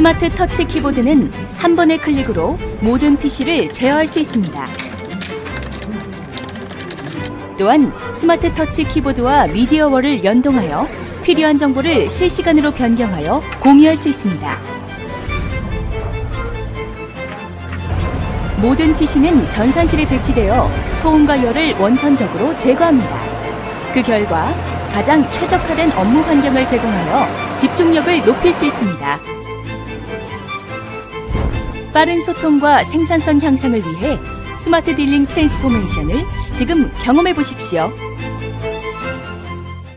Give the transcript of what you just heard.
스마트 터치 키보드는 한 번의 클릭으로 모든 PC를 제어할 수 있습니다. 또한 스마트 터치 키보드와 미디어월을 연동하여 필요한 정보를 실시간으로 변경하여 공유할 수 있습니다. 모든 PC는 전산실에 배치되어 소음과 열을 원천적으로 제거합니다. 그 결과 가장 최적화된 업무 환경을 제공하여 집중력을 높일 수 있습니다. 빠른 소통과 생산성 향상을 위해 스마트 딜링 트랜스포메이션을 지금 경험해 보십시오.